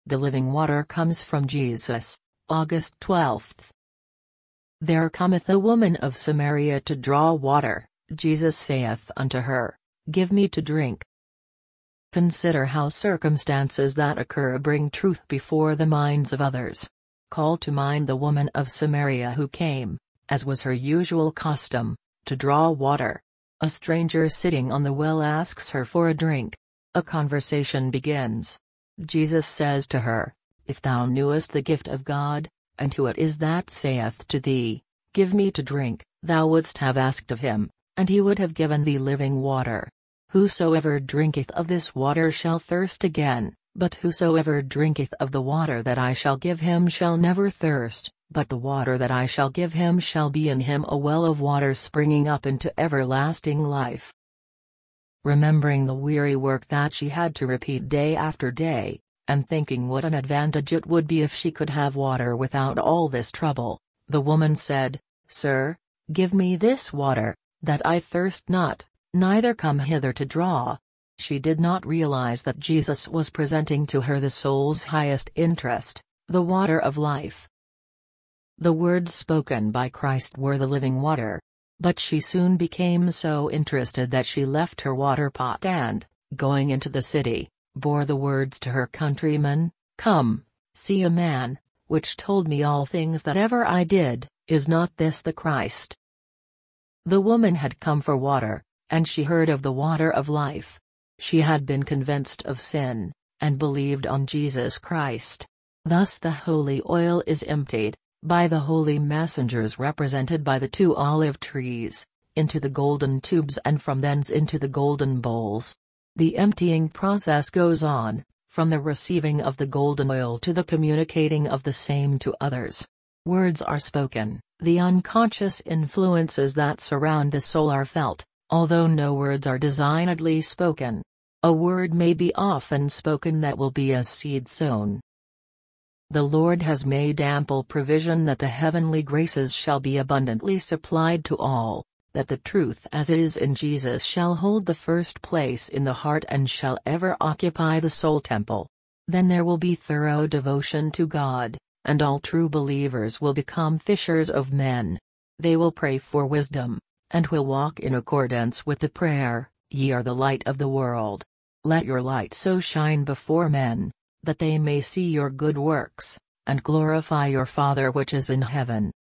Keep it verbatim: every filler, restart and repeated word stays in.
The living water comes from Jesus. August twelfth. There cometh a woman of Samaria to draw water. Jesus saith unto her, Give me to drink. Consider how circumstances that occur bring truth before the minds of others. Call to mind the woman of Samaria who came, as was her usual custom, to draw water. A stranger sitting on the well asks her for a drink. A conversation begins. Jesus says to her, If thou knewest the gift of God, and who it is that saith to thee, Give me to drink, thou wouldst have asked of him, and he would have given thee living water. Whosoever drinketh of this water shall thirst again, but whosoever drinketh of the water that I shall give him shall never thirst, but the water that I shall give him shall be in him a well of water springing up into everlasting life. Remembering the weary work that she had to repeat day after day, and thinking what an advantage it would be if she could have water without all this trouble, the woman said, Sir, give me this water, that I thirst not, neither come hither to draw. She did not realize that Jesus was presenting to her the soul's highest interest, the water of life. The words spoken by Christ were the living water. But she soon became so interested that she left her water pot and, going into the city, bore the words to her countrymen, Come, see a man, which told me all things that ever I did. Is not this the Christ? The woman had come for water, and she heard of the water of life. She had been convinced of sin, and believed on Jesus Christ. Thus the holy oil is emptied, by the holy messengers represented by the two olive trees, into the golden tubes and from thence into the golden bowls. The emptying process goes on, from the receiving of the golden oil to the communicating of the same to others. Words are spoken, the unconscious influences that surround the soul are felt, although no words are designedly spoken. A word may be often spoken that will be as seed sown. The Lord has made ample provision that the heavenly graces shall be abundantly supplied to all, that the truth as it is in Jesus shall hold the first place in the heart and shall ever occupy the soul temple. Then there will be thorough devotion to God, and all true believers will become fishers of men. They will pray for wisdom, and will walk in accordance with the prayer, Ye are the light of the world. Let your light so shine before men, that they may see your good works, and glorify your Father which is in heaven.